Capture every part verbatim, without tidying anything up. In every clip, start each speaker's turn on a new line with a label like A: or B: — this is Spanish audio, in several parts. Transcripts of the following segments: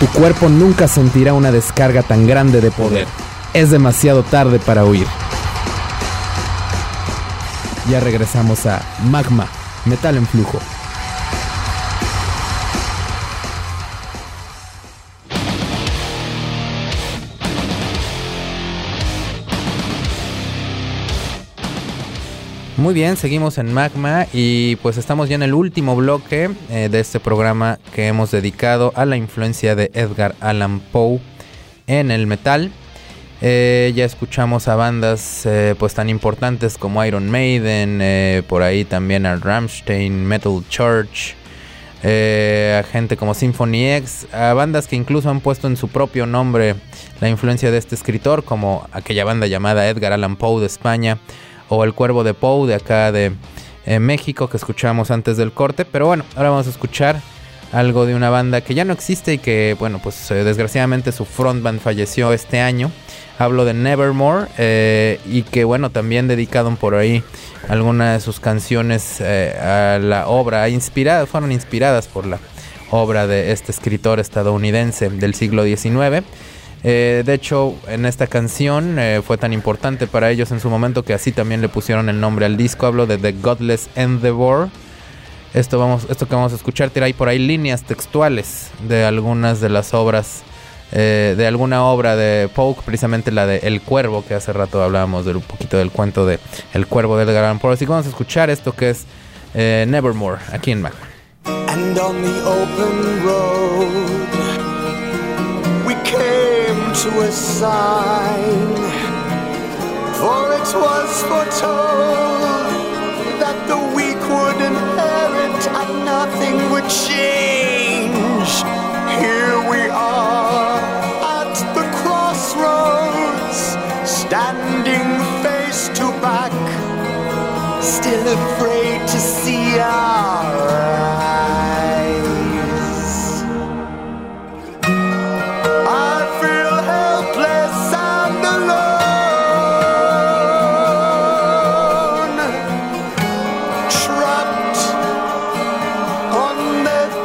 A: Tu cuerpo nunca sentirá una descarga tan grande de poder. Es demasiado tarde para huir. Ya regresamos a Magma, Metal en Flujo. Muy bien, seguimos en Magma y pues estamos ya en el último bloque eh, de este programa que hemos dedicado a la influencia de Edgar Allan Poe en el metal. Eh, ya escuchamos a bandas eh, pues tan importantes como Iron Maiden, eh, por ahí también a Rammstein, Metal Church, eh, a gente como Symphony X, a bandas que incluso han puesto en su propio nombre la influencia de este escritor, como aquella banda llamada Edgar Allan Poe de España, o El Cuervo de Poe de acá de eh, México, que escuchamos antes del corte. Pero bueno, ahora vamos a escuchar algo de una banda que ya no existe y que, bueno, pues eh, desgraciadamente su frontman falleció este año. Hablo de Nevermore, eh, y que, bueno, también dedicaron por ahí algunas de sus canciones eh, a la obra, inspirada, fueron inspiradas por la obra de este escritor estadounidense del siglo diecinueve. Eh, de hecho, en esta canción eh, fue tan importante para ellos en su momento que así también le pusieron el nombre al disco. Hablo de The Godless Endeavor. Esto, vamos, esto que vamos a escuchar trae por ahí líneas textuales de algunas de las obras, eh, de alguna obra de Poe, precisamente la de El Cuervo, que hace rato hablábamos de un poquito del cuento de El Cuervo de Edgar Allan Poe. Así que vamos a escuchar esto que es eh, Nevermore, aquí en Mac.
B: And on the open road we came to a sign, for it was foretold that the weak would inherit and nothing would change. Here we are at the crossroads, standing face to back, still afraid to see our eyes. I feel helpless and alone, trapped on the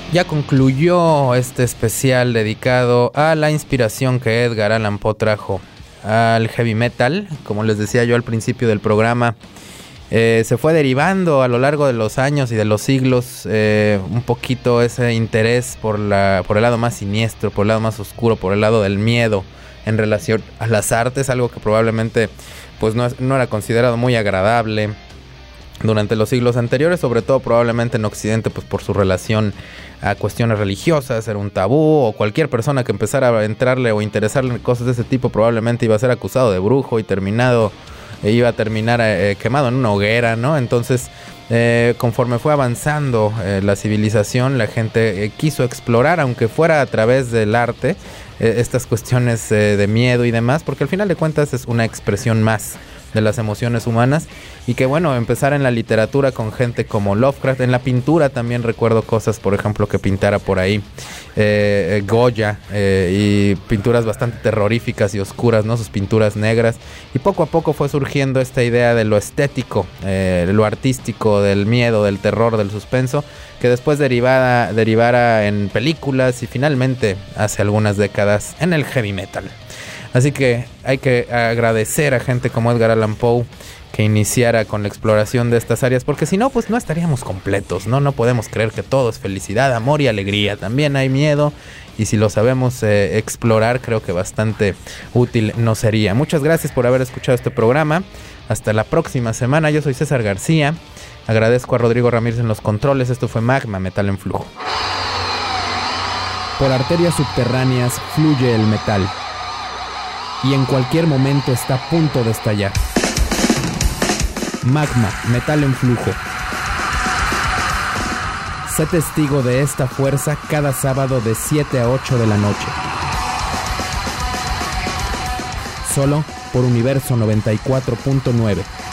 A: Ya concluyó este especial dedicado a la inspiración que Edgar Allan Poe trajo al heavy metal. Como les decía yo al principio del programa, eh, se fue derivando a lo largo de los años y de los siglos eh, un poquito ese interés por, la, por el lado más siniestro, por el lado más oscuro, por el lado del miedo en relación a las artes, algo que probablemente pues no, no era considerado muy agradable durante los siglos anteriores, sobre todo probablemente en Occidente, pues por su relación a cuestiones religiosas, era un tabú, o cualquier persona que empezara a entrarle o interesarle en cosas de ese tipo probablemente iba a ser acusado de brujo y terminado, eh, iba a terminar eh, quemado en una hoguera, ¿no? Entonces, eh, conforme fue avanzando eh, la civilización, la gente eh, quiso explorar, aunque fuera a través del arte, eh, estas cuestiones eh, de miedo y demás, porque al final de cuentas es una expresión más de las emociones humanas. Y que bueno, empezar en la literatura con gente como Lovecraft, en la pintura también recuerdo cosas, por ejemplo, que pintara por ahí eh, Goya, eh, y pinturas bastante terroríficas y oscuras, ¿no? Sus pinturas negras, y poco a poco fue surgiendo esta idea de lo estético, eh, lo artístico, del miedo, del terror, del suspenso, que después derivada, derivara en películas y finalmente hace algunas décadas en el heavy metal. Así que hay que agradecer a gente como Edgar Allan Poe que iniciara con la exploración de estas áreas, porque si no, pues no estaríamos completos, ¿no? No podemos creer que todo es felicidad, amor y alegría. También hay miedo, y si lo sabemos eh, explorar, creo que bastante útil nos sería. Muchas gracias por haber escuchado este programa. Hasta la próxima semana. Yo soy César García. Agradezco a Rodrigo Ramírez en los controles. Esto fue Magma, Metal en Flujo.
C: Por arterias subterráneas fluye el metal, y en cualquier momento está a punto de estallar. Magma, Metal en Flujo. Sé testigo de esta fuerza cada sábado de siete a ocho de la noche. Solo por Universo noventa y cuatro punto nueve.